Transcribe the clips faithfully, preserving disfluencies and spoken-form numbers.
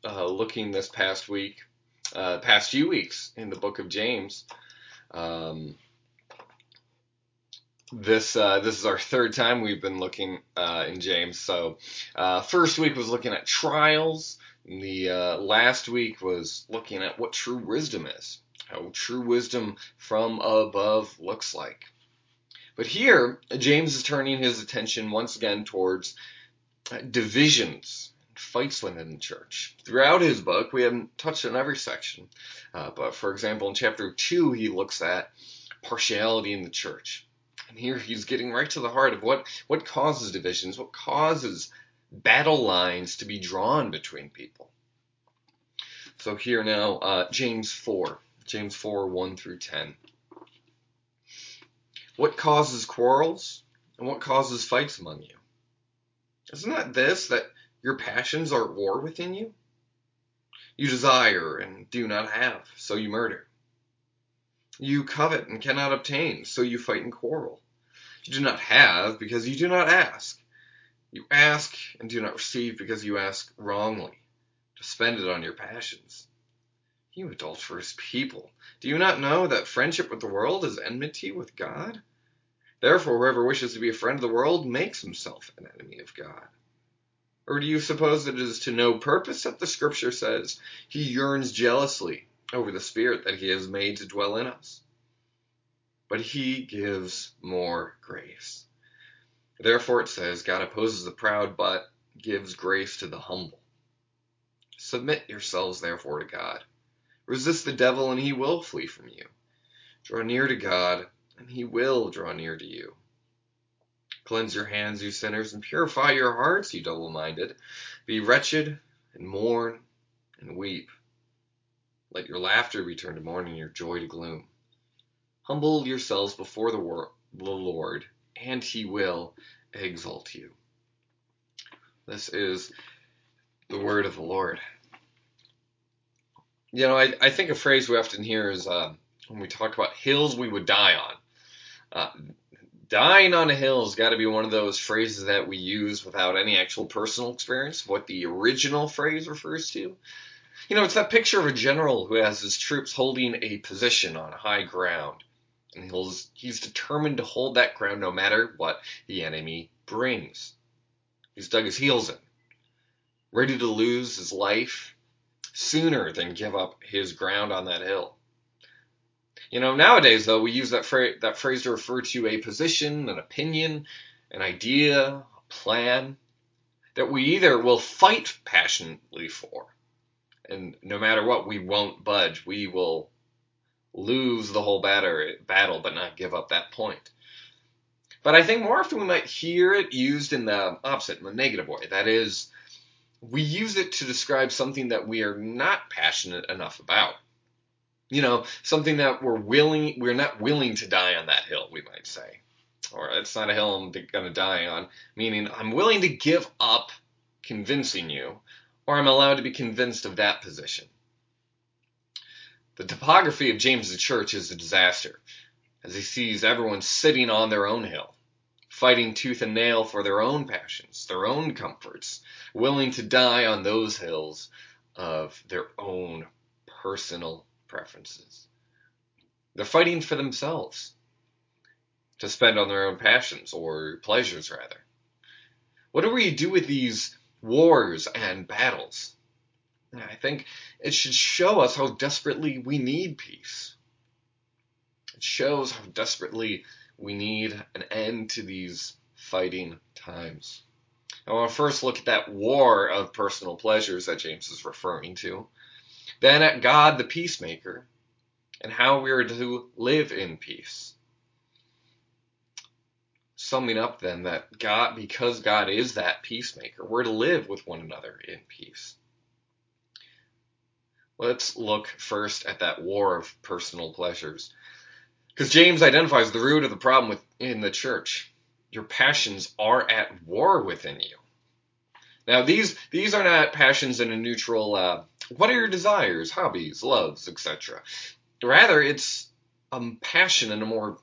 uh, looking this past week, uh, past few weeks in the book of James. Um, this uh, this is our third time we've been looking uh, in James. So uh, first week was looking at trials. And the uh, last week was looking at what true wisdom is, how true wisdom from above looks like. But here, James is turning his attention once again towards divisions, fights within the church. Throughout his book, we haven't touched on every section. Uh, but for example, in chapter two, he looks at partiality in the church. And here he's getting right to the heart of what, what causes divisions, what causes battle lines to be drawn between people. So here now, uh, James four, James four, one through ten. What causes quarrels and what causes fights among you? Isn't that this, that your passions are at war within you? You desire and do not have, so you murder. You covet and cannot obtain, so you fight and quarrel. You do not have because you do not ask. You ask and do not receive because you ask wrongly, to spend it on your passions. You adulterous people, do you not know that friendship with the world is enmity with God? Therefore, whoever wishes to be a friend of the world makes himself an enemy of God. Or do you suppose that it is to no purpose that the Scripture says he yearns jealously over the Spirit that he has made to dwell in us? But he gives more grace. Therefore it says, God opposes the proud, but gives grace to the humble. Submit yourselves therefore to God. Resist the devil, and he will flee from you. Draw near to God, and he will draw near to you. Cleanse your hands, you sinners, and purify your hearts, you double-minded. Be wretched, and mourn, and weep. Let your laughter be turned to mourning, your joy to gloom. Humble yourselves before the, wor- the Lord, and he will exalt you. This is the word of the Lord. You know, I, I think a phrase we often hear is uh, when we talk about hills we would die on. Uh, dying on a hill has got to be one of those phrases that we use without any actual personal experience, what the original phrase refers to. You know, it's that picture of a general who has his troops holding a position on high ground. And he's, he's determined to hold that ground no matter what the enemy brings. He's dug his heels in, ready to lose his life sooner than give up his ground on that hill. You know, nowadays, though, we use that, fra- that phrase to refer to a position, an opinion, an idea, a plan that we either will fight passionately for, and no matter what, we won't budge. We will lose the whole batter, battle, but not give up that point. But I think more often we might hear it used in the opposite, in the negative way. That is, we use it to describe something that we are not passionate enough about. You know, something that we're willing, we're not willing to die on that hill, we might say. Or it's not a hill I'm going to die on, meaning I'm willing to give up convincing you, or I'm allowed to be convinced of that position. The topography of James's church is a disaster, as he sees everyone sitting on their own hill, fighting tooth and nail for their own passions, their own comforts, willing to die on those hills of their own personal preferences. They're fighting for themselves, to spend on their own passions, or pleasures rather. What do we do with these wars and battles? I think it should show us how desperately we need peace. It shows how desperately we need an end to these fighting times. I want to first look at that war of personal pleasures that James is referring to. Then at God the peacemaker, and how we are to live in peace. Summing up then that God, because God is that peacemaker, we're to live with one another in peace. Let's look first at that war of personal pleasures. Because James identifies the root of the problem within the church. Your passions are at war within you. Now, these these are not passions in a neutral, uh, what are your desires, hobbies, loves, et cetera. Rather, it's a passion in a more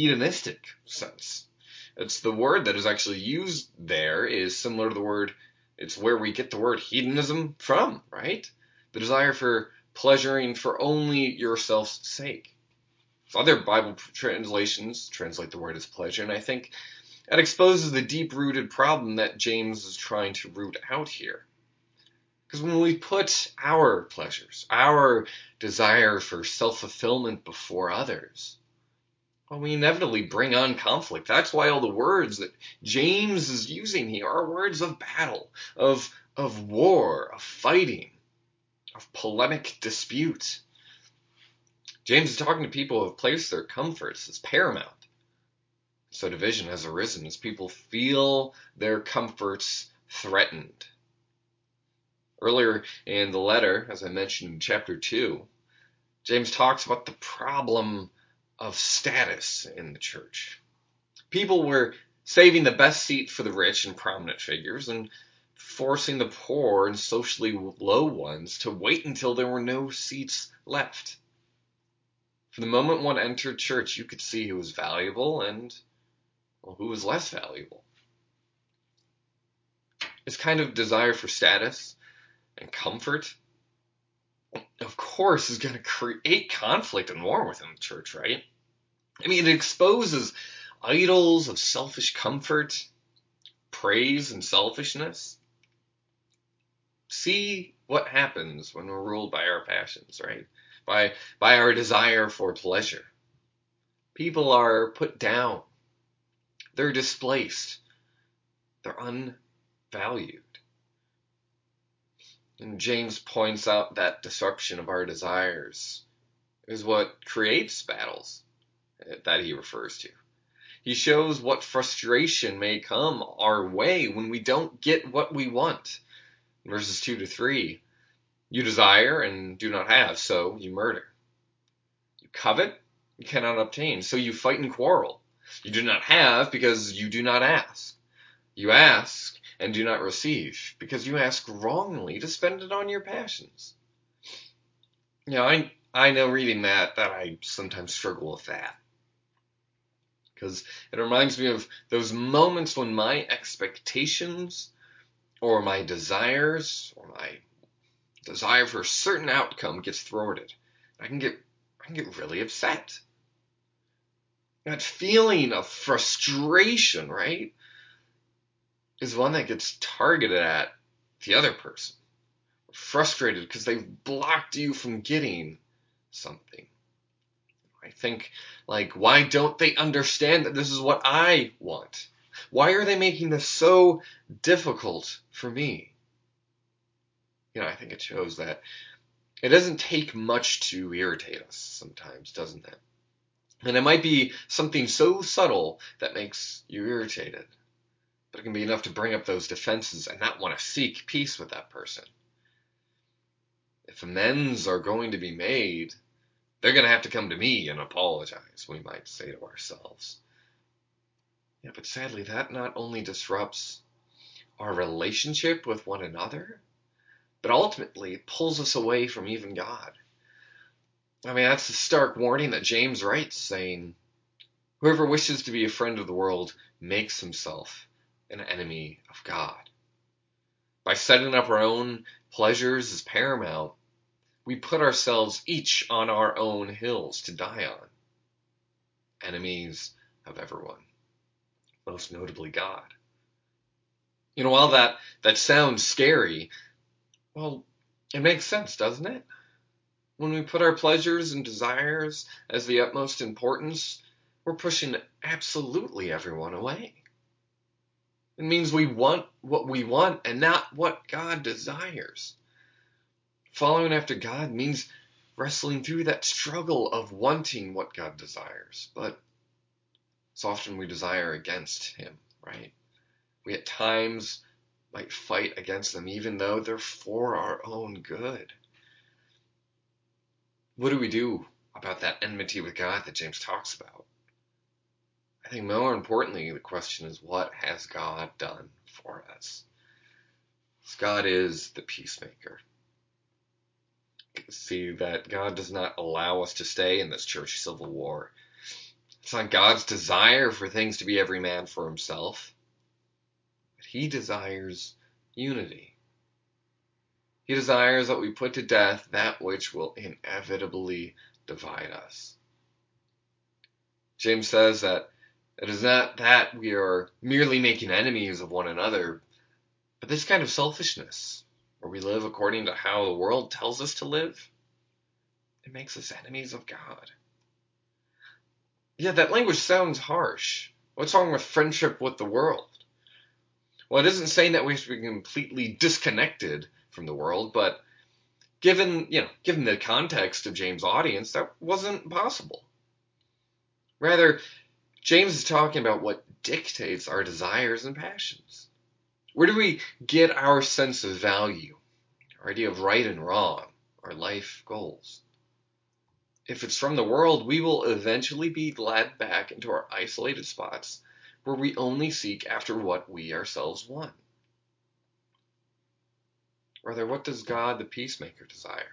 hedonistic sense. It's the word that is actually used there is similar to the word It's where we get the word hedonism from, right? The desire for pleasuring for only yourself's sake. So other Bible translations translate the word as pleasure, and I think that exposes the deep-rooted problem that James is trying to root out here. Because when we put our pleasures, our desire for self-fulfillment before others, well, we inevitably bring on conflict. That's why all the words that James is using here are words of battle, of, of war, of fighting, of polemic dispute. James is talking to people who have placed their comforts as paramount. So division has arisen as people feel their comforts threatened. Earlier in the letter, as I mentioned in chapter two, James talks about the problem of status in the church. People were saving the best seat for the rich and prominent figures and forcing the poor and socially low ones to wait until there were no seats left. From the moment one entered church, you could see who was valuable and, well, who was less valuable. This kind of desire for status and comfort, of course, is going to create conflict and war within the church, right? I mean, it exposes idols of selfish comfort, praise, and selfishness. See what happens when we're ruled by our passions, right? By, by our desire for pleasure. People are put down. They're displaced. They're unvalued. And James points out that disruption of our desires is what creates battles that he refers to. He shows what frustration may come our way when we don't get what we want. In verses two to three, you desire and do not have, so you murder. You covet, you cannot obtain, so you fight and quarrel. You do not have because you do not ask. You ask and do not receive, because you ask wrongly to spend it on your passions. You know, I, I know reading that, that I sometimes struggle with that. Because it reminds me of those moments when my expectations or my desires or my desire for a certain outcome gets thwarted. I can get, I can get really upset. That feeling of frustration, right, is one that gets targeted at the other person. Frustrated because they've blocked you from getting something. I think, like, why don't they understand that this is what I want? Why are they making this so difficult for me? You know, I think it shows that it doesn't take much to irritate us sometimes, doesn't it? And it might be something so subtle that makes you irritated. But it can be enough to bring up those defenses and not want to seek peace with that person. If amends are going to be made, they're going to have to come to me and apologize, we might say to ourselves. Yeah, but sadly, that not only disrupts our relationship with one another, but ultimately it pulls us away from even God. I mean, that's the stark warning that James writes, saying, whoever wishes to be a friend of the world makes himself an enemy of God. By setting up our own pleasures as paramount, we put ourselves each on our own hills to die on. Enemies of everyone, most notably God. You know, while that, that sounds scary, well, it makes sense, doesn't it? When we put our pleasures and desires as the utmost importance, we're pushing absolutely everyone away. It means we want what we want and not what God desires. Following after God means wrestling through that struggle of wanting what God desires, but so often we desire against Him, right? We at times might fight against them even though they're for our own good. What do we do about that enmity with God that James talks about? I think more importantly, the question is, what has God done for us? God is the peacemaker. See that God does not allow us to stay in this church civil war. It's not God's desire for things to be every man for himself. But He desires unity. He desires that we put to death that which will inevitably divide us. James says that it is not that we are merely making enemies of one another, but this kind of selfishness, where we live according to how the world tells us to live, it makes us enemies of God. Yeah, that language sounds harsh. What's wrong with friendship with the world? Well, it isn't saying that we have to be completely disconnected from the world, but given, you know, given the context of James' audience, that wasn't possible. Rather, James is talking about what dictates our desires and passions. Where do we get our sense of value, our idea of right and wrong, our life goals? If it's from the world, we will eventually be led back into our isolated spots where we only seek after what we ourselves want. Rather, what does God the peacemaker desire?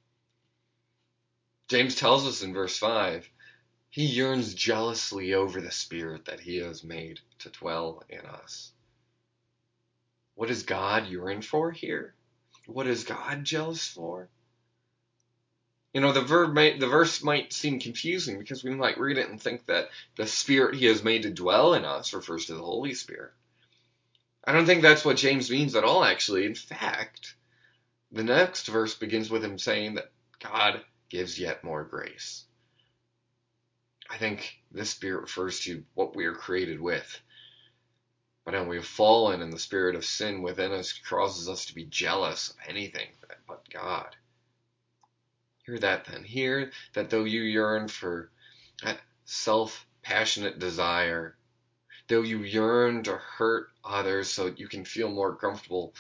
James tells us in verse five, he yearns jealously over the Spirit that he has made to dwell in us. What does God yearn for here? What is God jealous for? You know, the verb might, the verse might seem confusing because we might read it and think that the Spirit he has made to dwell in us refers to the Holy Spirit. I don't think that's what James means at all, actually. In fact, the next verse begins with him saying that God gives yet more grace. I think this Spirit refers to what we are created with. But when we have fallen and the spirit of sin within us causes us to be jealous of anything but God. Hear that then. Hear that though you yearn for that self-passionate desire, though you yearn to hurt others so that you can feel more comfortable,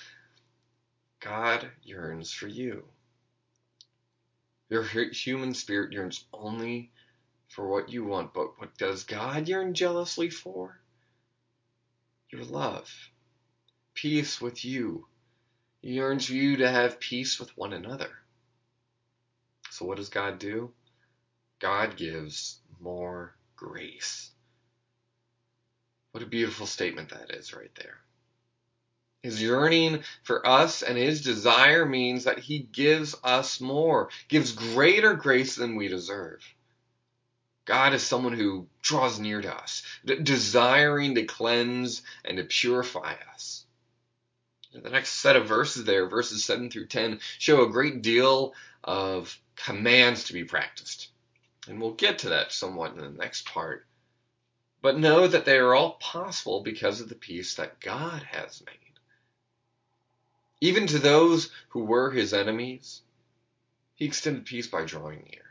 God yearns for you. Your human spirit yearns only for what you want, but what does God yearn jealously for? Your love. Peace with you. He yearns for you to have peace with one another. So what does God do? God gives more grace. What a beautiful statement that is right there. His yearning for us and his desire means that he gives us more, gives greater grace than we deserve. God is someone who draws near to us, d- desiring to cleanse and to purify us. The next set of verses there, verses seven through ten, show a great deal of commands to be practiced. And we'll get to that somewhat in the next part. But know that they are all possible because of the peace that God has made. Even to those who were his enemies, he extended peace by drawing near.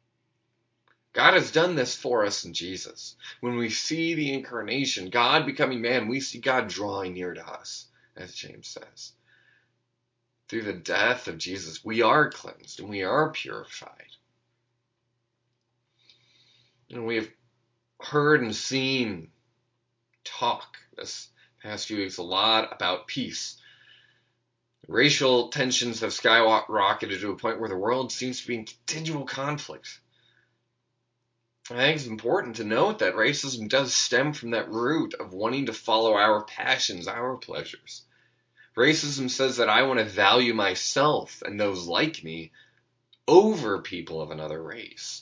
God has done this for us in Jesus. When we see the incarnation, God becoming man, we see God drawing near to us, as James says. Through the death of Jesus, we are cleansed and we are purified. And we have heard and seen talk this past few weeks a lot about peace. Racial tensions have skyrocketed to a point where the world seems to be in continual conflict. I think it's important to note that racism does stem from that root of wanting to follow our passions, our pleasures. Racism says that I want to value myself and those like me over people of another race.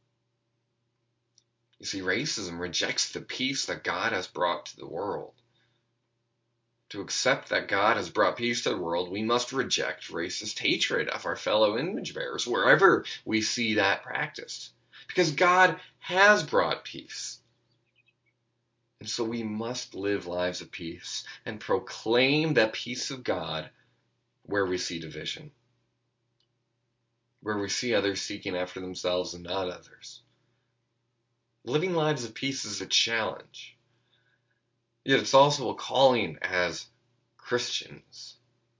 You see, racism rejects the peace that God has brought to the world. To accept that God has brought peace to the world, we must reject racist hatred of our fellow image bearers wherever we see that practiced. Because God has brought peace. And so we must live lives of peace and proclaim the peace of God where we see division. Where we see others seeking after themselves and not others. Living lives of peace is a challenge. Yet it's also a calling as Christians.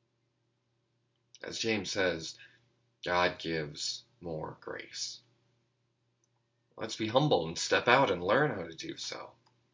As James says, God gives more grace. Let's be humble and step out and learn how to do so.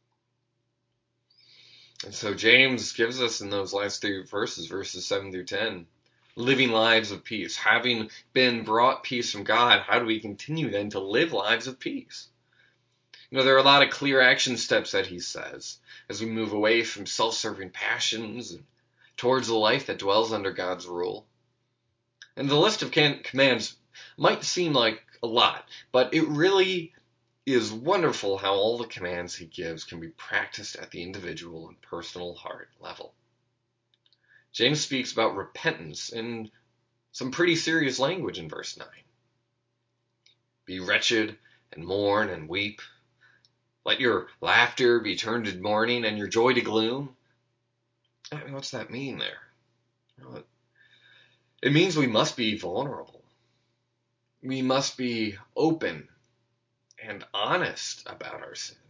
And so James gives us in those last three verses, verses seven through ten, living lives of peace. Having been brought peace from God, how do we continue then to live lives of peace? You know, there are a lot of clear action steps that he says as we move away from self-serving passions and towards a life that dwells under God's rule. And the list of can- commands might seem like a lot, but it really is wonderful how all the commands he gives can be practiced at the individual and personal heart level. James speaks about repentance in some pretty serious language in verse nine. Be wretched and mourn and weep. Let your laughter be turned to mourning and your joy to gloom. I mean, what's that mean there? Well, it means we must be vulnerable. We must be open and honest about our sin.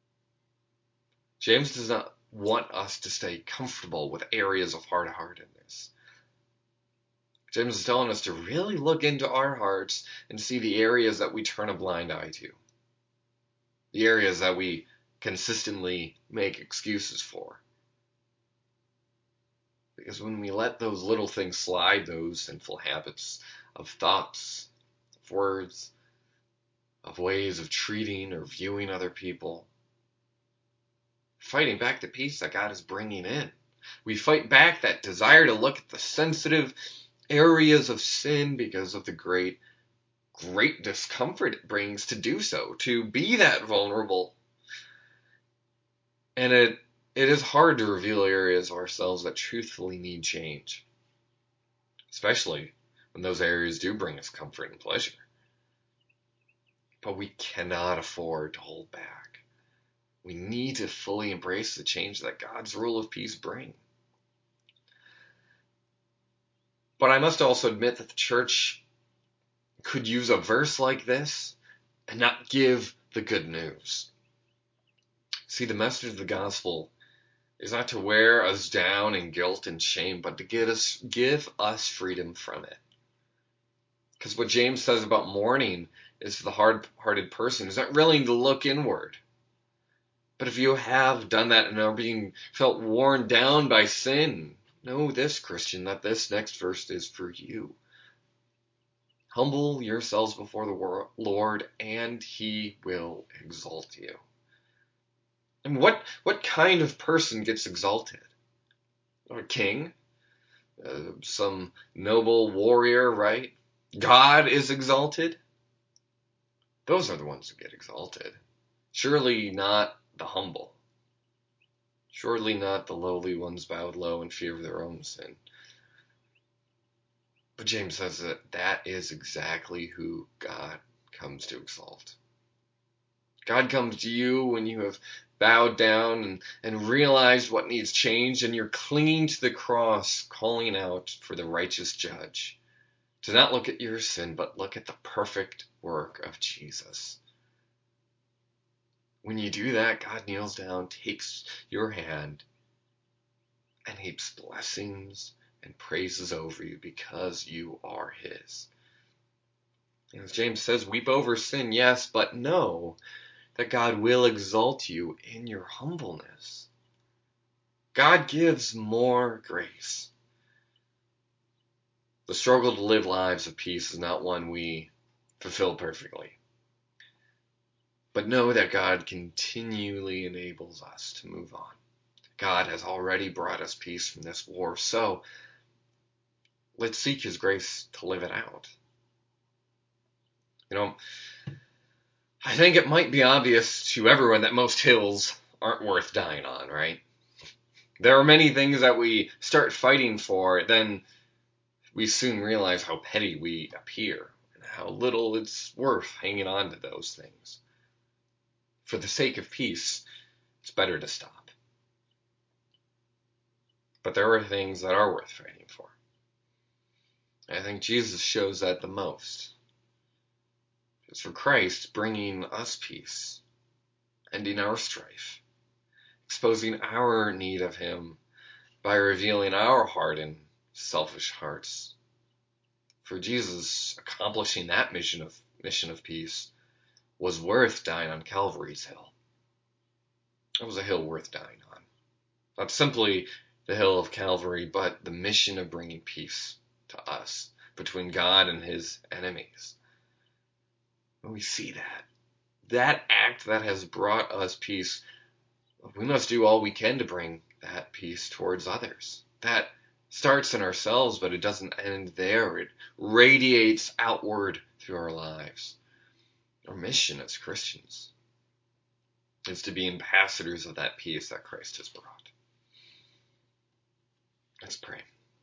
James does not want us to stay comfortable with areas of hard-heartedness. James is telling us to really look into our hearts and see the areas that we turn a blind eye to. The areas that we consistently make excuses for. Because when we let those little things slide, those sinful habits of thoughts, of words, of ways of treating or viewing other people, fighting back the peace that God is bringing in. We fight back that desire to look at the sensitive areas of sin because of the great, great discomfort it brings to do so, to be that vulnerable. And it it is hard to reveal areas of ourselves that truthfully need change, especially when those areas do bring us comfort and pleasure. But we cannot afford to hold back. We need to fully embrace the change that God's rule of peace brings. But I must also admit that the church could use a verse like this and not give the good news. See, the message of the gospel is not to wear us down in guilt and shame, but to give us, give us freedom from it. Because what James says about mourning is for the hard-hearted person who's not willing to look inward. But if you have done that and are being felt worn down by sin, know this, Christian, that this next verse is for you. Humble yourselves before the Lord, and he will exalt you. And what, what kind of person gets exalted? A king? Uh, some noble warrior, right? God is exalted? Those are the ones who get exalted. Surely not the humble. Surely not the lowly ones bowed low in fear of their own sin. But James says that that is exactly who God comes to exalt. God comes to you when you have bowed down and, and realized what needs change, and you're clinging to the cross, calling out for the righteous judge. To not look at your sin, but look at the perfect work of Jesus. When you do that, God kneels down, takes your hand, and heaps blessings and praises over you because you are his. And as James says, weep over sin, yes, but know that God will exalt you in your humbleness. God gives more grace. The struggle to live lives of peace is not one we fulfill perfectly. But know that God continually enables us to move on. God has already brought us peace from this war, so let's seek his grace to live it out. You know, I think it might be obvious to everyone that most hills aren't worth dying on, right? There are many things that we start fighting for, then we soon realize how petty we appear and how little it's worth hanging on to those things. For the sake of peace, it's better to stop. But there are things that are worth fighting for. I think Jesus shows that the most. It's for Christ bringing us peace, ending our strife, exposing our need of him by revealing our hardened, selfish hearts. For Jesus accomplishing that mission of mission of peace was worth dying on Calvary's hill. It was a hill worth dying on. Not simply the hill of Calvary, but the mission of bringing peace to us between God and his enemies. When we see that, that act that has brought us peace, we must do all we can to bring that peace towards others. That starts in ourselves, but it doesn't end there. It radiates outward through our lives. Our mission as Christians is to be ambassadors of that peace that Christ has brought. Let's pray.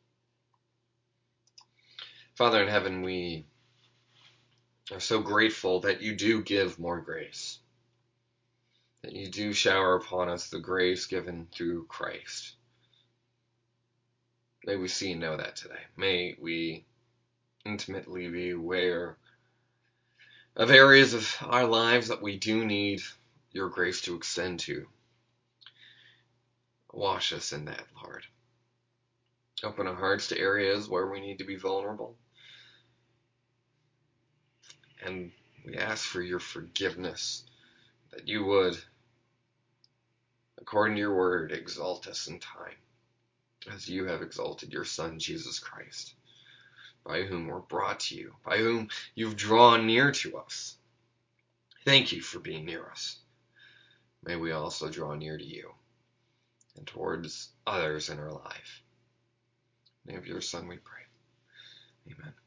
Father in heaven, we are so grateful that you do give more grace, that you do shower upon us the grace given through Christ. May we see and know that today. May we intimately be aware of areas of our lives that we do need your grace to extend to. Wash us in that, Lord. Open our hearts to areas where we need to be vulnerable. And we ask for your forgiveness, that you would, according to your word, exalt us in time, as you have exalted your Son, Jesus Christ, by whom we're brought to you, by whom you've drawn near to us. Thank you for being near us. May we also draw near to you and towards others in our life. In the name of your Son we pray. Amen.